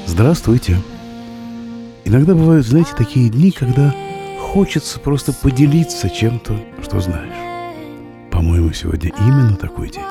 Здравствуйте. Иногда бывают, знаете, такие дни, когда хочется просто поделиться чем-то, что знаешь. По-моему, сегодня именно такой день.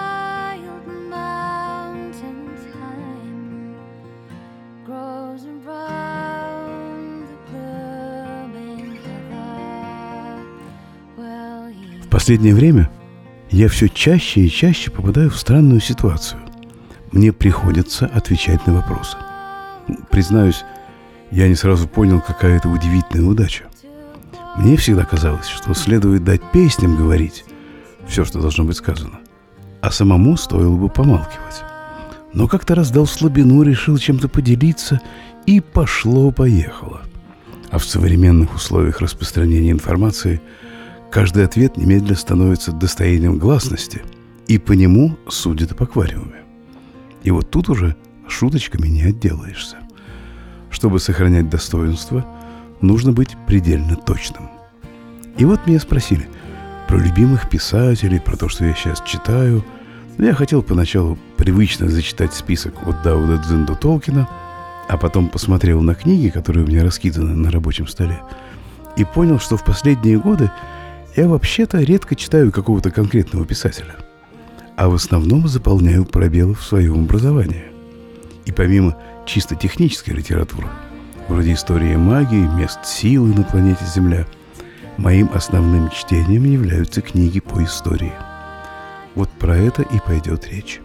В последнее время я все чаще и чаще попадаю в странную ситуацию. Мне приходится отвечать на вопросы. Признаюсь, я не сразу понял, какая это удивительная удача. Мне всегда казалось, что следует дать песням говорить все, что должно быть сказано, а самому стоило бы помалкивать. Но как-то раз дал слабину, решил чем-то поделиться, и пошло-поехало. А в современных условиях распространения информации каждый ответ немедленно становится достоянием гласности, и по нему судят об аквариуме. И вот тут уже шуточками не отделаешься. Чтобы сохранять достоинство, нужно быть предельно точным. И вот меня спросили про любимых писателей, про то, что я сейчас читаю. Я хотел поначалу привычно зачитать список от Дауда Дзин до Толкина, а потом посмотрел на книги, которые у меня раскиданы на рабочем столе, и понял, что в последние годы я вообще-то редко читаю какого-то конкретного писателя, а в основном заполняю пробелы в своем образовании. И помимо чисто технической литературы, вроде истории магии, мест силы на планете Земля, моим основным чтением являются книги по истории. Вот про это и пойдет речь.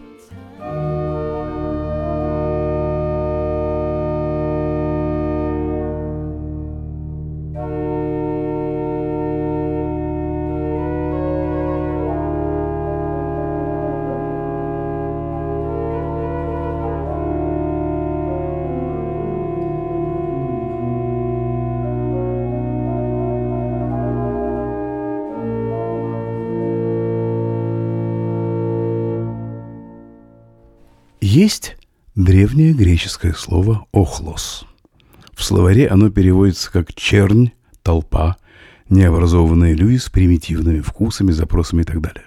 Есть древнее греческое слово «охлос». В словаре оно переводится как «чернь», «толпа», «необразованные люди с примитивными вкусами, запросами» и так далее.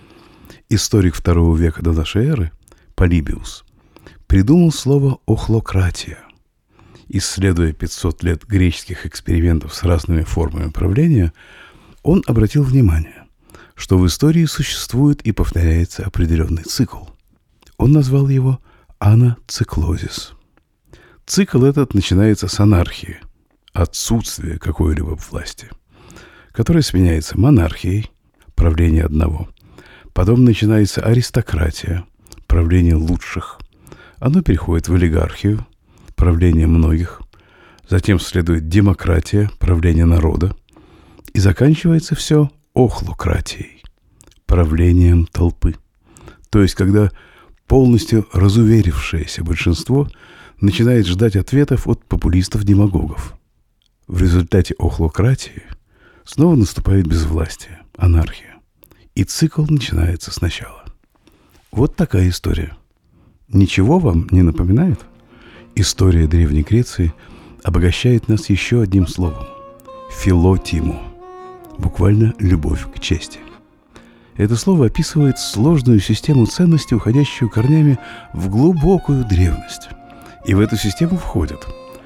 Историк II века до нашей эры Полибиус придумал слово «охлократия». Исследуя 500 лет греческих экспериментов с разными формами правления, он обратил внимание, что в истории существует и повторяется определенный цикл. Он назвал его аноциклозис. Цикл этот начинается с анархии, отсутствия какой-либо власти, которая сменяется монархией, правление одного. Потом начинается аристократия, правление лучших. Оно переходит в олигархию, правление многих. Затем следует демократия, правление народа. И заканчивается все охлократией, правлением толпы. То есть, когда полностью разуверившееся большинство начинает ждать ответов от популистов-демагогов. В результате охлократии снова наступает безвластие, анархия. И цикл начинается сначала. Вот такая история. Ничего вам не напоминает? История Древней Греции обогащает нас еще одним словом – филотимо, буквально любовь к чести. Это слово описывает сложную систему ценностей, уходящую корнями в глубокую древность. И в эту систему входит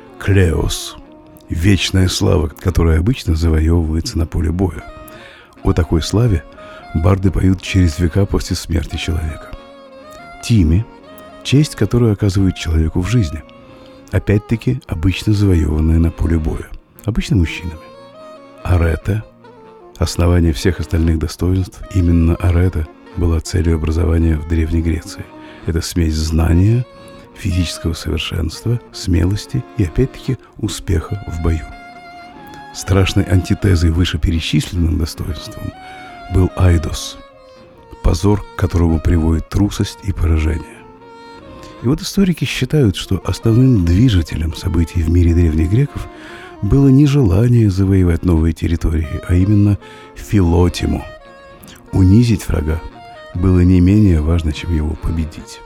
клеос – вечная слава, которая обычно завоевывается на поле боя. О такой славе барды поют через века после смерти человека. Тими – честь, которую оказывают человеку в жизни. Опять-таки, обычно завоеванная на поле боя. Обычно мужчинами. Арета – основание всех остальных достоинств, именно арета была целью образования в Древней Греции. Это смесь знания, физического совершенства, смелости и, опять-таки, успеха в бою. Страшной антитезой вышеперечисленным достоинством был айдос, позор, к которому приводит трусость и поражение. И вот историки считают, что основным движителем событий в мире древних греков было не желание завоевать новые территории, а именно филотимо. Унизить врага было не менее важно, чем его победить.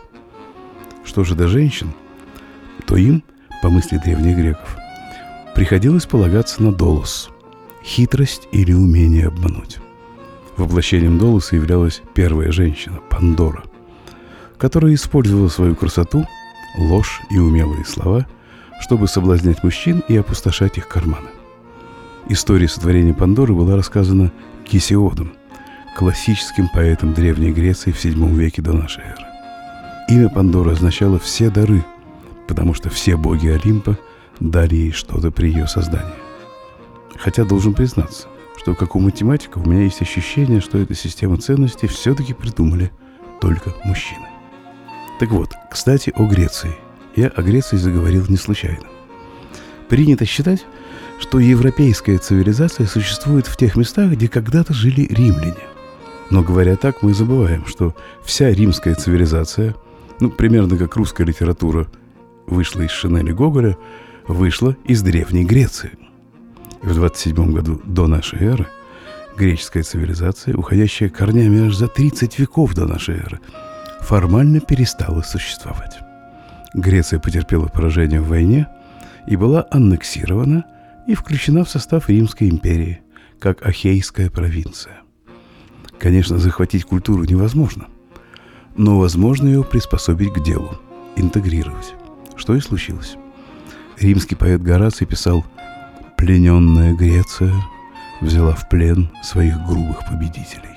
Что же до женщин, то им, по мысли древних греков, приходилось полагаться на долос – хитрость или умение обмануть. Воплощением Долоса являлась первая женщина, Пандора, которая использовала свою красоту, ложь и умелые слова, чтобы соблазнять мужчин и опустошать их карманы. История сотворения Пандоры была рассказана Гесиодом, классическим поэтом Древней Греции в VII веке до нашей эры. Имя Пандоры означало «все дары», потому что все боги Олимпа дали ей что-то при ее создании. Хотя должен признаться, что как у математика у меня есть ощущение, что эту систему ценностей все-таки придумали только мужчины. Так вот, кстати, о Греции. Я о Греции заговорил не случайно. Принято считать, что европейская цивилизация существует в тех местах, где когда-то жили римляне. Но говоря так, мы забываем, что вся римская цивилизация, примерно как русская литература вышла из Шинеля Гоголя, вышла из Древней Греции. И в 27 году до нашей эры греческая цивилизация, уходящая корнями аж за 30 веков до нашей эры, формально перестала существовать. Греция потерпела поражение в войне и была аннексирована и включена в состав Римской империи, как Ахейская провинция. Конечно, захватить культуру невозможно, но возможно ее приспособить к делу, интегрировать, что и случилось. Римский поэт Гораций писал: «Плененная Греция взяла в плен своих грубых победителей».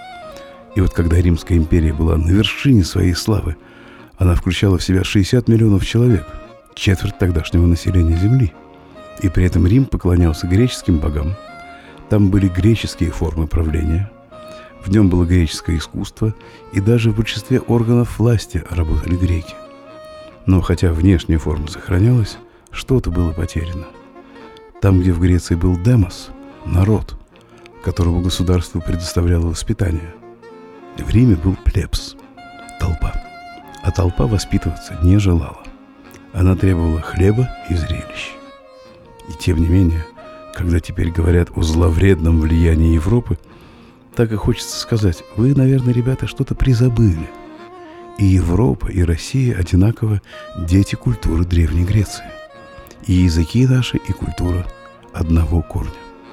И вот когда Римская империя была на вершине своей славы, она включала в себя 60 миллионов человек, четверть тогдашнего населения Земли. И при этом Рим поклонялся греческим богам. Там были греческие формы правления, в нем было греческое искусство, и даже в большинстве органов власти работали греки. Но хотя внешняя форма сохранялась, что-то было потеряно. Там, где в Греции был демос, народ, которому государство предоставляло воспитание, в Риме был плебс, толпа. А толпа воспитываться не желала. Она требовала хлеба и зрелищ. И тем не менее, когда теперь говорят о зловредном влиянии Европы, так и хочется сказать: вы, наверное, ребята, что-то призабыли. И Европа, и Россия одинаково дети культуры Древней Греции. И языки наши, и культура одного корня.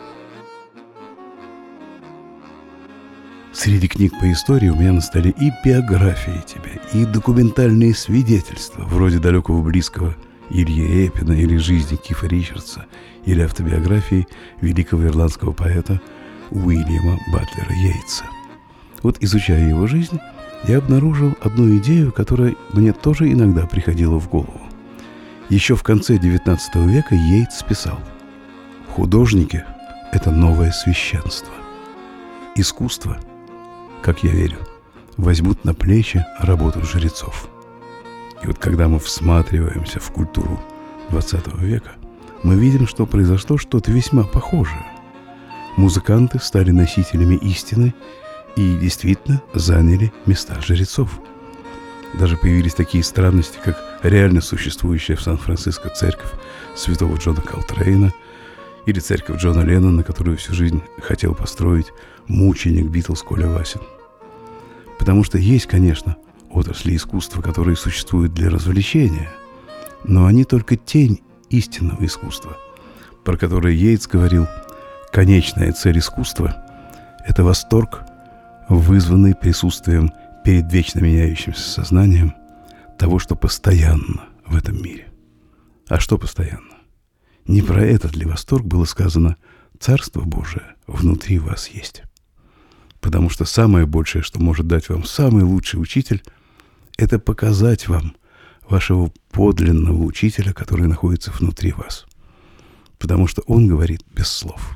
Среди книг по истории у меня на столе и биографии тебя, и документальные свидетельства, вроде далекого близкого Ильи Репина, или жизни Кифа Ричардса, или автобиографии великого ирландского поэта Уильяма Батлера Йейтса. Вот, изучая его жизнь, я обнаружил одну идею, которая мне тоже иногда приходила в голову. Еще в конце XIX века Йейтс писал: «Художники – это новое священство. Искусство, как я верю, возьмут на плечи работу жрецов». И вот когда мы всматриваемся в культуру XX века, мы видим, что произошло что-то весьма похожее. Музыканты стали носителями истины и действительно заняли места жрецов. Даже появились такие странности, как реально существующая в Сан-Франциско церковь святого Джона Колтрейна или церковь Джона Леннона, которую всю жизнь хотел построить мученик Битлз Коля Васин. Потому что есть, конечно, отрасли искусства, которые существуют для развлечения, но они только тень истинного искусства, про которое Йейтс говорил: конечная цель искусства – это восторг, вызванный присутствием перед вечно меняющимся сознанием того, что постоянно в этом мире. А что постоянно? Не про этот ли восторг было сказано: «Царство Божие внутри вас есть». Потому что самое большее, что может дать вам самый лучший учитель, это показать вам вашего подлинного учителя, который находится внутри вас. Потому что он говорит без слов.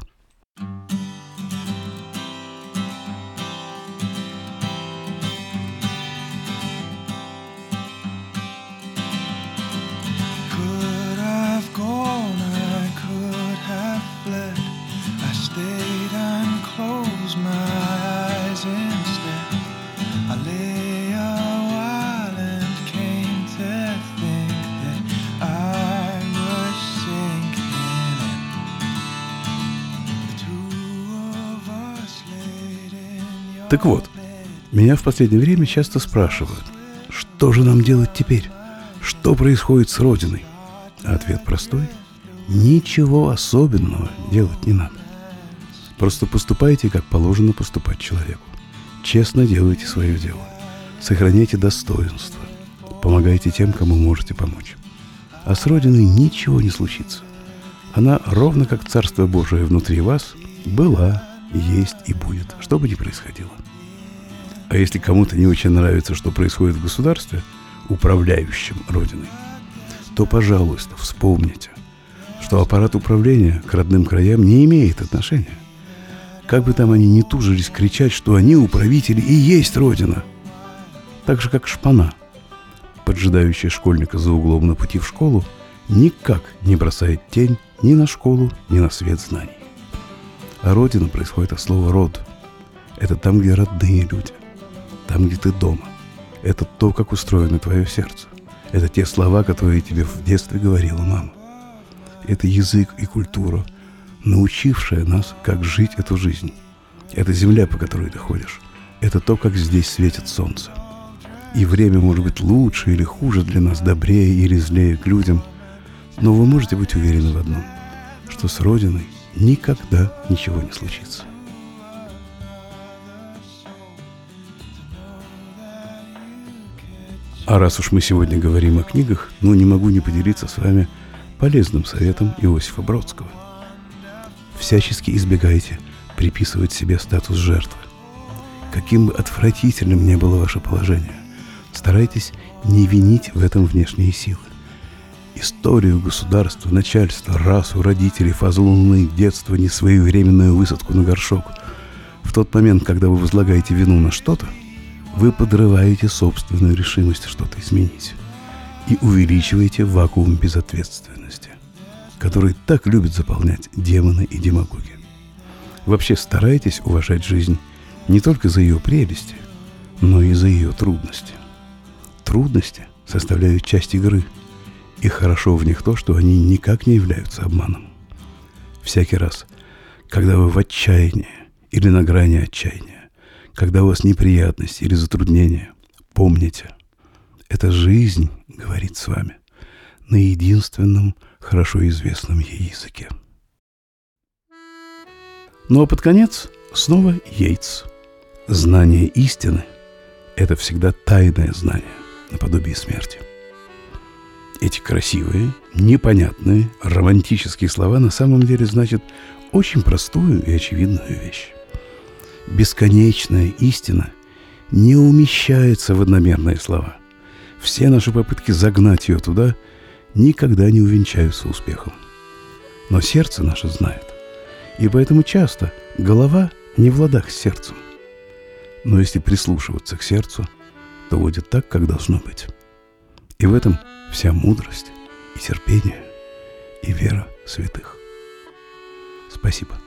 Так вот, меня в последнее время часто спрашивают: что же нам делать теперь? Что происходит с Родиной? А ответ простой: ничего особенного делать не надо. Просто поступайте, как положено поступать человеку. Честно делайте свое дело. Сохраняйте достоинство. помогайте тем, кому можете помочь. А с Родиной ничего не случится. Она, ровно как Царство Божие внутри вас, была, есть и будет, что бы ни происходило. А если кому-то не очень нравится, что происходит в государстве, управляющем Родиной, то, пожалуйста, вспомните, что аппарат управления к родным краям не имеет отношения. Как бы там они ни тужились кричать, что они, управители, и есть Родина. Так же, как шпана, поджидающая школьника за углом на пути в школу, никак не бросает тень ни на школу, ни на свет знаний. А Родина происходит от слова «род». Это там, где родные люди, там, где ты дома. Это то, как устроено твое сердце. Это те слова, которые тебе в детстве говорила мама. Это язык и культура, научившая нас, как жить эту жизнь. Это земля, по которой ты ходишь. Это то, как здесь светит солнце. И время может быть лучше или хуже для нас, добрее или злее к людям. Но вы можете быть уверены в одном, что с Родиной никогда ничего не случится. А раз уж мы сегодня говорим о книгах, не могу не поделиться с вами полезным советом Иосифа Бродского. Всячески избегайте приписывать себе статус жертвы. Каким бы отвратительным ни было ваше положение, старайтесь не винить в этом внешние силы. Историю, государство, начальство, расу, родителей, фазу луны, детство, несвоевременную высадку на горшок. В тот момент, когда вы возлагаете вину на что-то, вы подрываете собственную решимость что-то изменить и увеличиваете вакуум безответственности, который так любят заполнять демоны и демагоги. Вообще старайтесь уважать жизнь не только за ее прелести, но и за ее трудности. Трудности составляют часть игры, и хорошо в них то, что они никак не являются обманом. Всякий раз, когда вы в отчаянии или на грани отчаяния, когда у вас неприятности или затруднения, помните, эта жизнь говорит с вами на единственном хорошо известном ей языке. Ну а под конец снова Йейтс. Знание истины – это всегда тайное знание, наподобие смерти. Эти красивые, непонятные, романтические слова на самом деле значат очень простую и очевидную вещь. Бесконечная истина не умещается в одномерные слова. Все наши попытки загнать ее туда никогда не увенчаются успехом. Но сердце наше знает, и поэтому часто голова не в ладах с сердцем. Но если прислушиваться к сердцу, то будет так, как должно быть. И в этом вся мудрость и терпение, и вера святых. Спасибо.